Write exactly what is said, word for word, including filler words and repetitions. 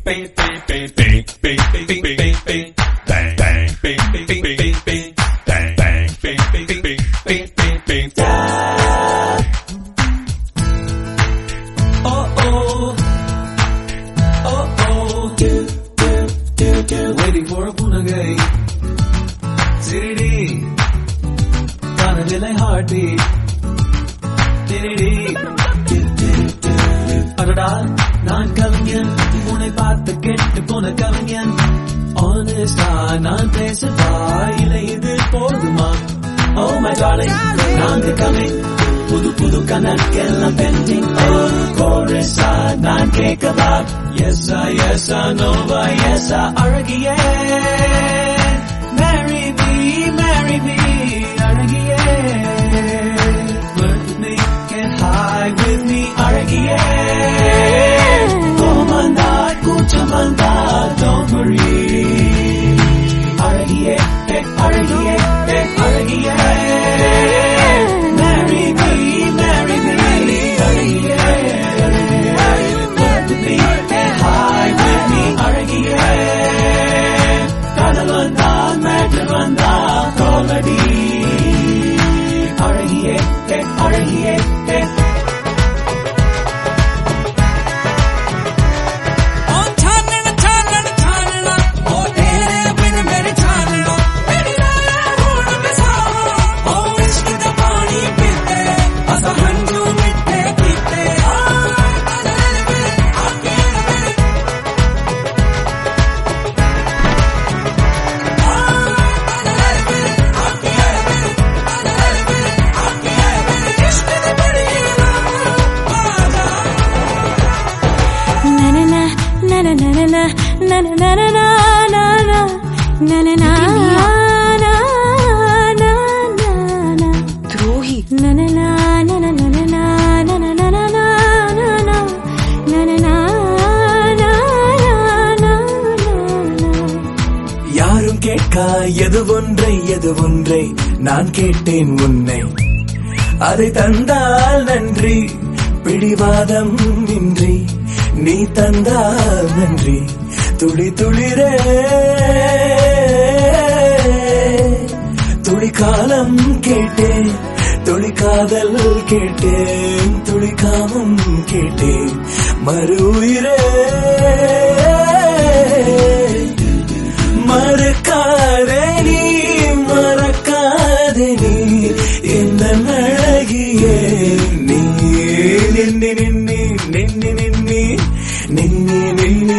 Waiting for a punagai. Siridi, kanadilai heartbeat. Siridi, adada, naan kavinyan, unai paatha kettu pona kavinyan. Honest, naan pesava, illa idu poduma. Oh my darling, naanga coming. Pudu pudu kanakkellam pending. Oh chorus, naan kekava. Yes I, yes I, no I, yes I, aragiye. Marry me, marry me, aragiye. Flirt with me, get high with me, aragiye. Komanda, kuchamanda, don't worry. Aragiye, eh, aragiye, eh, aragiye. Marry me, marry me, aragiye. Flirt with me, get high with me, aragiye. Kadalanda, madalanda, koladi. Aragiye, eh, aragiye, eh. द्रोही யாரும் கேட்கா எது ஒன்றை எது ஒன்றை நான் கேட்டேன் உன்னை அதை தந்தால் நன்றி பிடிவாதம் இன்றி நீ தந்தால் நன்றி துளி துளிரே துளி காலம் கேட்டேன் துளி காதல் கேட்டேன் துளி காமம் கேட்டேன் மறு உயிரே மறக்காதே நீ மறக்காதே நீ இந்த அழகியே நீ நின்னி நின்னி நின்னி நின்னி நின்னி நின்னி